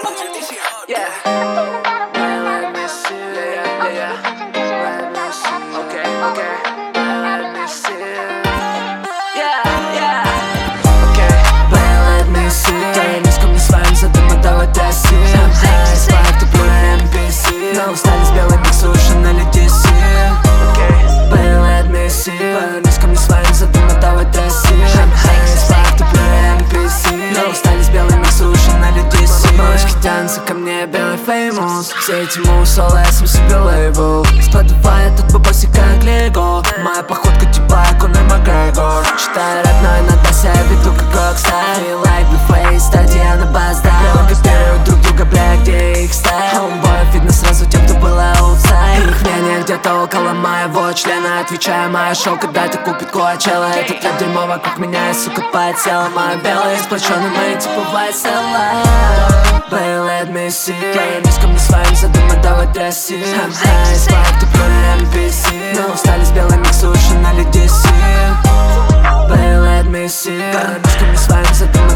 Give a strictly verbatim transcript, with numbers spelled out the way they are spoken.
Yeah. Let me see. Yeah, yeah, yeah. Let me see. Okay, okay. Let me see. Yeah, yeah. Okay, let me see. Твоя низко мне с вами задумать трассе. High Spark, ты плюй эм пи си. Но устали с белой миксушиной ди си. Okay, let me see. Твоя низко мне с вами задумать трассе. High Spark, ты плюй эм пи си. Но устали с белой миксушиной ди си. Малышки тянутся ко мне, белый феймус. Все эти мусолы, я сам себе лейбл. Spotify, этот бабосик как лего. Моя походка типа Конор Макгрегор. Читаю рэп, но иногда себя веду как рокстар. И лайк, блюфейс, стадия на бас, да. Белые копируют друг друга, бля, где их стайл. Homeboy, видно сразу тем, кто был аутсайд. Их мнение где-то около моего члена. Отвечаю, мое шоу, когда ты купит Коачелла. Этот рэп дерьмо вокруг меня, и, сука, подсела. Моя белая сплочённая, мои типа вайсела. Baby, let me see. Твоя низко мне с вами задумать давай тряси. High Spark, ты плюй эм пи си. Но устали с белой миксушиной ди си. Baby, let me see. Твоя низко мне с вами задумать